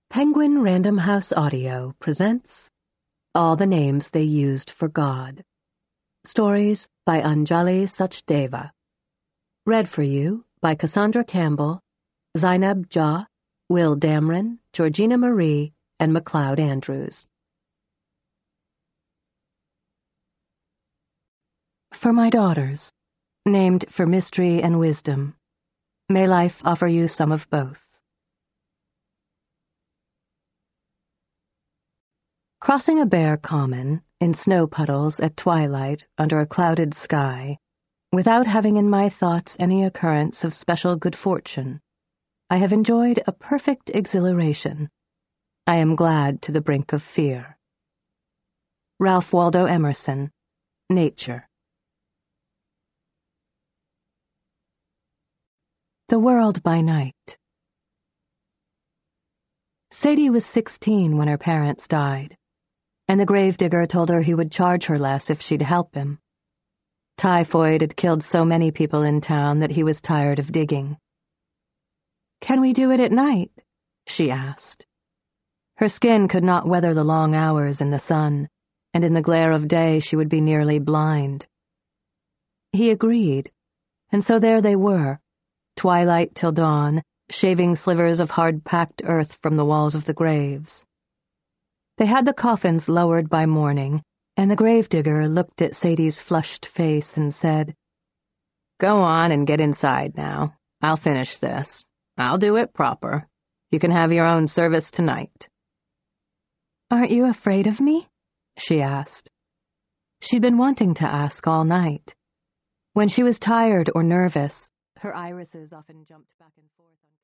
Penguin Random House Audio presents All the Names They Used for God. Stories by Anjali Sachdeva. Read for you by Cassandra Campbell, Zainab Jah, Will Damron, Georgina Marie, and McLeod Andrews. For my daughters, named for mystery and wisdom, may life offer you some of both. Crossing a bare common, in snow puddles at twilight under a clouded sky, without having in my thoughts any occurrence of special good fortune, I have enjoyed a perfect exhilaration. I am glad to the brink of fear. Ralph Waldo Emerson, Nature. The World by Night. Sadie was 16 when her parents died, and the gravedigger told her he would charge her less if she'd help him. Typhoid had killed so many people in town that he was tired of digging. "Can we do it at night?" she asked. Her skin could not weather the long hours in the sun, and in the glare of day she would be nearly blind. He agreed, and so there they were, twilight till dawn, shaving slivers of hard-packed earth from the walls of the graves. They had the coffins lowered by morning, and the gravedigger looked at Sadie's flushed face and said, "Go on and get inside now. I'll finish this. I'll do it proper. You can have your own service tonight." "Aren't you afraid of me?" she asked. She'd been wanting to ask all night. When she was tired or nervous, her irises often jumped back and forth.